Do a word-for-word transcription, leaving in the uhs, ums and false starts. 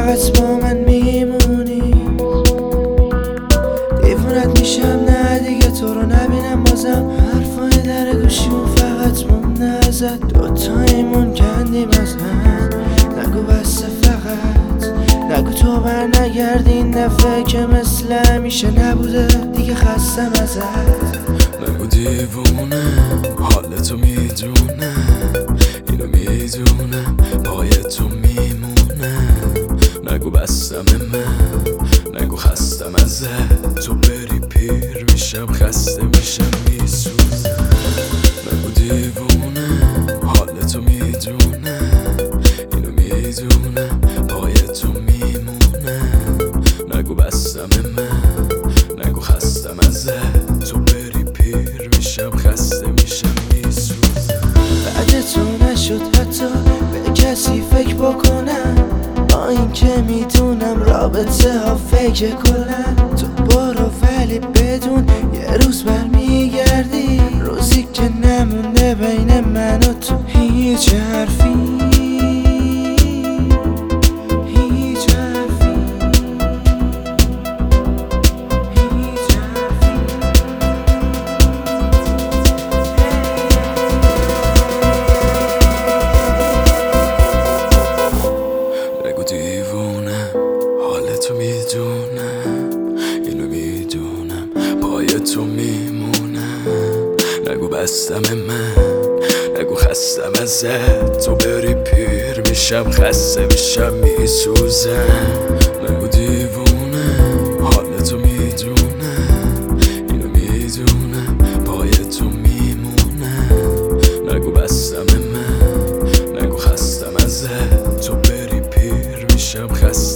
فقط با من میمونی. دیوونت میشم نه دیگه تو رو نبینم بازم. حرفای در گوشیمون فقط مونده ازت، دوتاییمون کندیم از هم. نگو بسته فقط، نگو تو بر نگردی این دفعه که مثل همیشه نبوده دیگه، خستم ازت. نگو دیوونم حالتو میدونم، اینو میدونم پای تو میمونم. نگو بستم من، نگو خستم ازت، تو بری پیر میشم خسته میشم میسوزم. نگو دیوونم حالتو میدونم، اینو میدونم پای تو میمونم. نگو بستم من، نگو خستم ازت، تو بری پیر میشم خسته میشم میسوزم. بعد تو نشد حتی به کسی فکر بکنم، با این که میدونم رابطه ها فکر کنم. تو برو ولی بدون یه روز برمیگردی، روزی که نمونده بین من و تو هیچ حرفی. دیوونم حالتو میدونم، اینو میدونم پای تو میمونم. نگو بستم من، نگو خستم ازت، تو بری پیر میشم خسته میشم میسوزم. نگو دیوونم حالتو میدونم، اینو میدونم پای تو میمونم. نگو بستم من، نگو خستم ازت، تو بری پیر میشم خسته